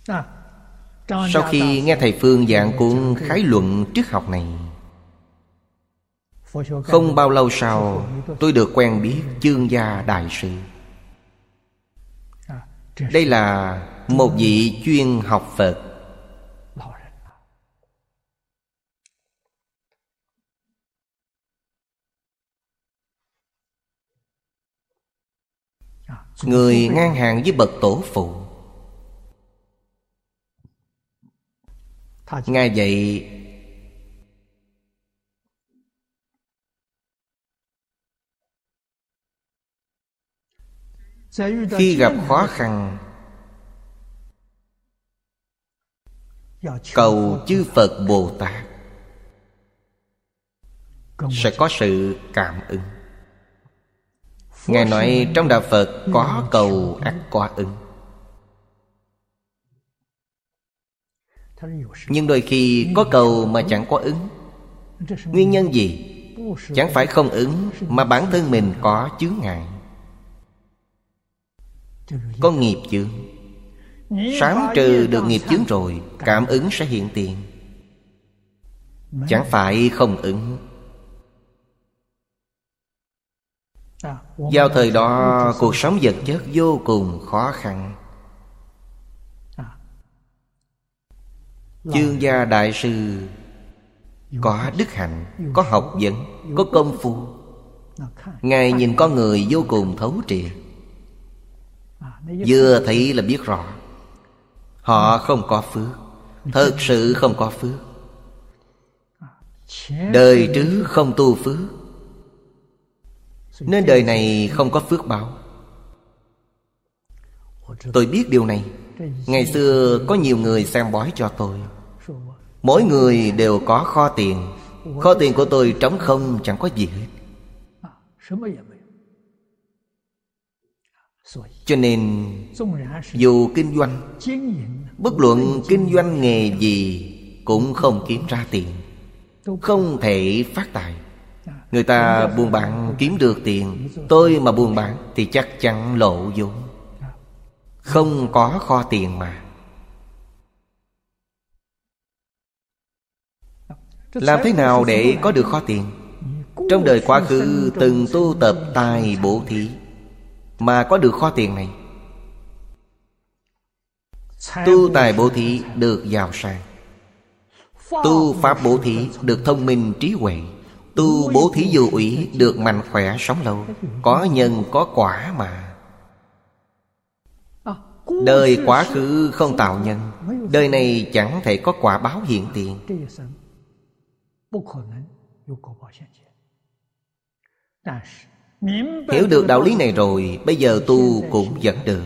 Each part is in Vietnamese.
Sau khi nghe thầy Phương giảng cuốn Khái luận triết học này, không bao lâu sau tôi được quen biết Chương Gia Đại Sư. Đây là một vị chuyên học Phật. Người ngang hàng với bậc tổ phụ. Ngài dạy khi gặp khó khăn, cầu chư Phật Bồ Tát sẽ có sự cảm ứng. Ngài nói trong đạo Phật có cầu ắt có ứng. Nhưng đôi khi có cầu mà chẳng có ứng. Nguyên nhân gì? Chẳng phải không ứng, mà bản thân mình có chướng ngại, có nghiệp chướng. Sáng trừ được nghiệp chướng rồi, cảm ứng sẽ hiện tiền. Chẳng phải không ứng. Vào thời đó cuộc sống vật chất vô cùng khó khăn. Chương Gia Đại Sư có đức hạnh, có học vấn, có công phu. Ngài nhìn con người vô cùng thấu triệt. Vừa thấy là biết rõ họ không có phước, thật sự không có phước. Đời trước không tu phước, nên đời này không có phước báo. Tôi biết điều này. Ngày xưa có nhiều người xem bói cho tôi. Mỗi người đều có kho tiền. Kho tiền của tôi trống không, chẳng có gì hết. Cho nên dù kinh doanh, bất luận kinh doanh nghề gì, cũng không kiếm ra tiền, không thể phát tài. Người ta buôn bán kiếm được tiền, tôi mà buôn bán thì chắc chắn lộ vốn. Không có kho tiền mà. Làm thế nào để có được kho tiền? Trong đời quá khứ từng tu tập tài bố thí mà có được kho tiền này. Tu tài bố thí được giàu sang, tu pháp bố thí được thông minh trí huệ, tu bố thí vô úy được mạnh khỏe sống lâu. Có nhân có quả mà. Đời quá khứ không tạo nhân, đời này chẳng thể có quả báo hiện tiền. Hiểu được đạo lý này rồi, bây giờ tu cũng vẫn được.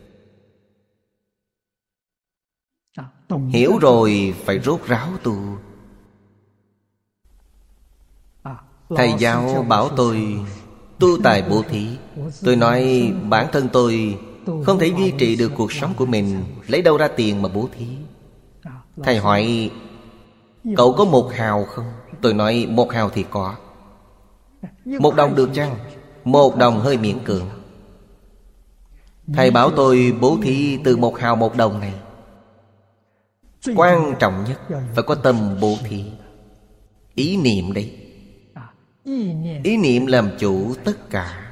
Hiểu rồi phải rốt ráo tu. Thầy giáo bảo tôi tu tài bố thí. Tôi nói bản thân tôi không thể duy trì được cuộc sống của mình, lấy đâu ra tiền mà bố thí. Thầy hỏi cậu có 1 hào không? Tôi nói 1 hào thì có. 1 đồng được chăng? 1 đồng hơi miễn cưỡng. Thầy bảo tôi bố thí từ 1 hào 1 đồng này. Quan trọng nhất phải có tâm bố thí. Ý niệm đấy. Ý niệm làm chủ tất cả.